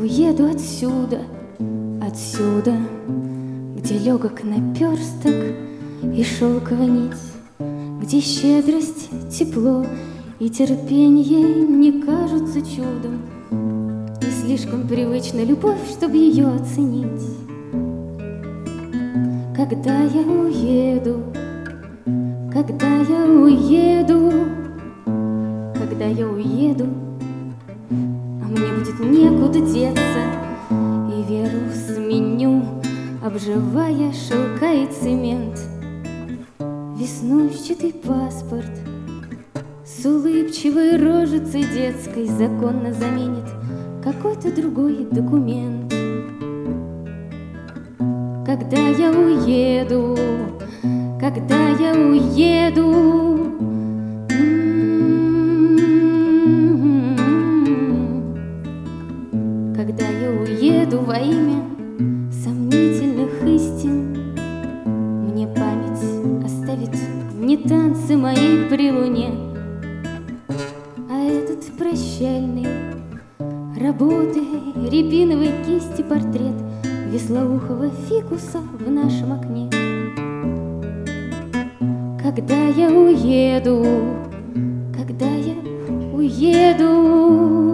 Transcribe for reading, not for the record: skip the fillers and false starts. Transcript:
уеду отсюда, отсюда, где легок наперсток и шелковая нить, где щедрость, тепло и терпенье не кажутся чудом, и слишком привычна любовь, чтобы ее оценить. Когда я уеду, когда я уеду, когда я уеду, а мне будет некуда деться, и веру сменю, обживая шелка и цемент. Веснущатый паспорт с улыбчивой рожицей детской законно заменит какой-то другой документ. Когда я уеду, когда я уеду, когда я уеду во имя сомнительных истин, мне память оставит не танцы моей при луне, а этот прощальный работы рябиновой кисти портрет веслоухого фикуса в нашем окне. Когда я уеду, когда я уеду,